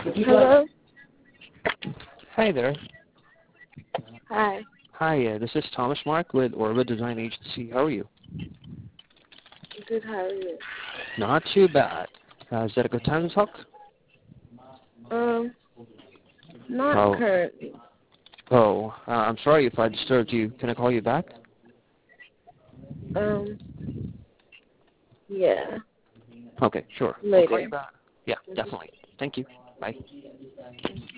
Hello? Hi there. Hi. Hi, this is Thomas Mark with Orbit Design Agency. How are you? Good, how are you? Not too bad. Is that a good time to talk? Um, not Oh, currently. I'm sorry if I disturbed you. Can I call you back? Um, yeah, Okay, sure. I'll call you later. back. Yeah, definitely. Thank you. Bye.